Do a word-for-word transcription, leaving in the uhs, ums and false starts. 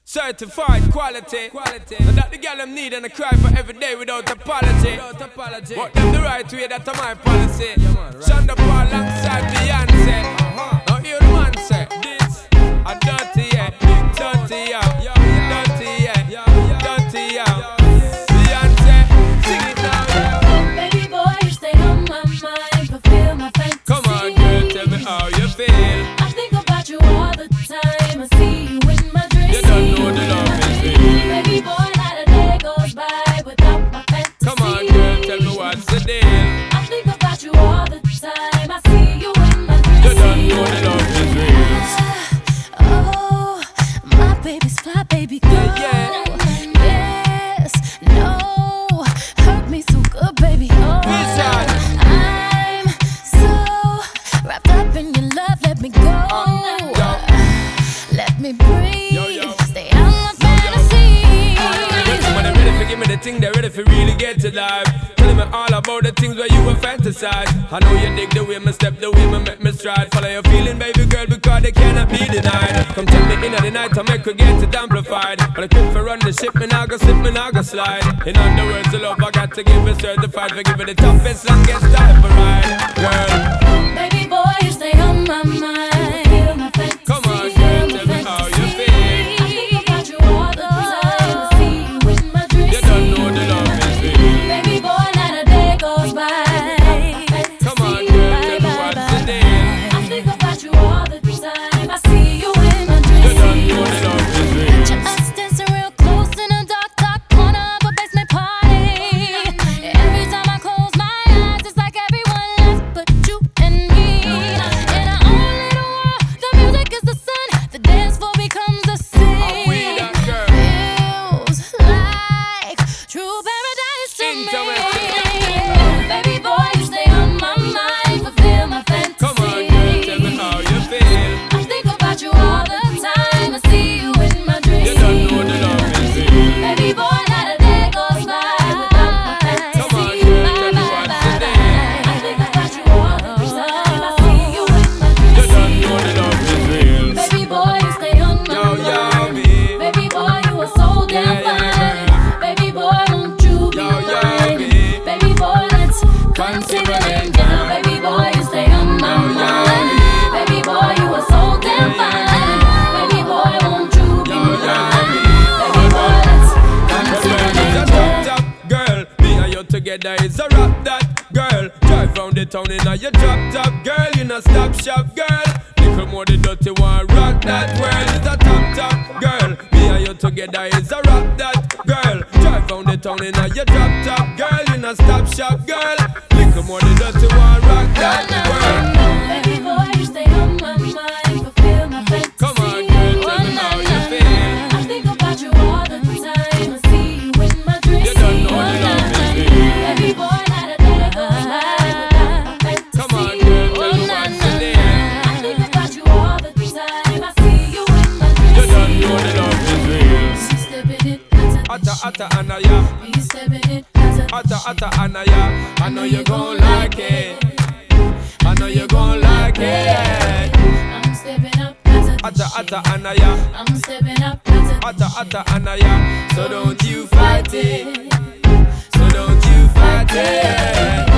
Certified quality, quality. And that the girl them need and I cry for every day without apology. Without apology. But them the right way, that's my policy. Yeah, man, right. Shonda Paul alongside Beyonce. Uh-huh. Now hear the man say, this a dirty yeah, big dirty yeah, dirty yeah, dirty yeah. Beyonce, sing it now. Yeah. Baby boy, you stay on my mind, fulfill my fantasy. Come on, girl, tell me how you feel. I think about you all the time. I see you in my dreams. You don't know the love is real. Baby boy, not a day goes by without my fantasy. Come on, girl, tell me what's the deal. I think about you all the time. I see you in my dreams. You don't know the love is real. Oh, my baby's fly, baby girl. Yeah, yeah. Yes, no, hurt me so good, baby. Oh, Vision. I'm so wrapped up in your love. Let me go. Let me breathe. Yo, yo. Stay out my fantasy. When they're ready for give me the thing, they're ready for really get to life. Telling me all about the things where you were fantasize. I know you dig the way me step, the way me make me stride. Follow your feeling, baby girl, because they cannot be denied. Come take me in at the night to make her get it amplified. But I quit for run the ship, me now go slip, me now go slide. In other words, the love I got to give it certified. For giving the toughest, longest time for ride. Girl, Baby boy, you stay on my mind. Feel my fantasy. come on, girl, tell me how you feel. I think about you all the time. I see you in my dreams. You don't know the love is real. Baby boy, not a day goes by. Come on, girl, tell me what's the deal. I think about you all the time. I see you in my dreams. You don't know the love is real. Picture us dancing real close in a dark, dark corner of a basement party. Every time I close my eyes, it's like everyone left but you and me. In our own little world, the music is the sun. The dance floor becomes the I'm with sea. that girl. Feels like true paradise to me. Interesting. Baby boy, you stay on my mind, fulfill my fantasy. Come on, girl, tell me how you feel. I think about you all the time. I see you in my dreams. You don't know the love is real. Baby boy, not a day goes by without my fantasy. Come on, girl, tell me what's the deal. I think about you all the time. I see you in my dreams. You don't know the love is real. Baby boy, you stay on my Yo, yo, mind. babe. Baby boy, you are so damn Yeah, yeah, fine. Baby boy, won't you be Yo, yo, mine? babe. Baby boy, let's consider it down. Baby boy, you stay on my Yo, yo, mind. Baby boy, you are so damn fine. Baby boy, won't you be Yo, yo, mine? Baby boy, let's consider It's a it top, down. top girl. Me and you together is a rap that girl. Drive round the town in a your drop top girl. You know stop shop girl. Little more the dirty one rock that world. It's a top, top girl. Me and you together is a rap that girl. Drive round the town in a your drop top girl. You know stop shop girl. Little more the dirty one rock that world. Baby boy, you stay on my mind, fulfill my fantasy. Come on, girl, tell me how you feel. I think about you all the time. I see you in my dreams. You don't know the love is real. Baby boy, not a day goes by without my fantasy. Come on, girl, tell me what's the deal. I think about you all the time. I see you in my dreams. You don't know the love is real. You stepping it, hotter Atta, atta, anaya. You stepping it, hotter Atta, atta, anaya. I know you gon' like it. I know you gon' like it. I'm stepping up, hotter Atta, atta, anaya. I'm stepping up, hotter Atta, atta, anaya. So don't you fight it. So don't you fight it.